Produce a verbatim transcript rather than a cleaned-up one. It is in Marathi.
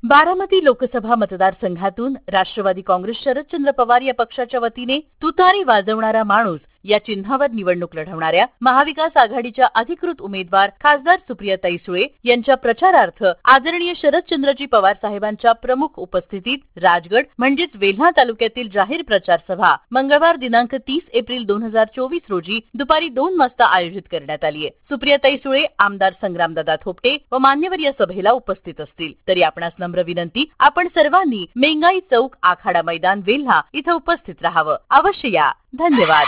बारामती लोकसभा मतदारसंघातून राष्ट्रवादी काँग्रेस शरदचंद्र पवार या पक्षाच्या वतीने तुतारी वाजवणारा माणूस या चिन्हावर निवडणूक लढवणाऱ्या महाविकास आघाडीच्या अधिकृत उमेदवार खासदार सुप्रियाताई सुळे यांच्या प्रचारार्थ आदरणीय शरदचंद्रजी पवार साहेबांच्या प्रमुख उपस्थितीत राजगड म्हणजेच वेल्हा तालुक्यातील जाहीर प्रचार सभा मंगळवार दिनांक तीस एप्रिल दोन हजार चोवीस रोजी दुपारी दोन वाजता आयोजित करण्यात आली आहे। सुप्रियाताई सुळे, आमदार संग्रामदादा थोपटे व मान्यवर या सभेला उपस्थित असतील। तरी आपणास नम्र विनंती, आपण सर्वांनी मेंगाई चौक आखाडा मैदान वेल्हा इथं उपस्थित राहावं। अवश्य या। धन्यवाद।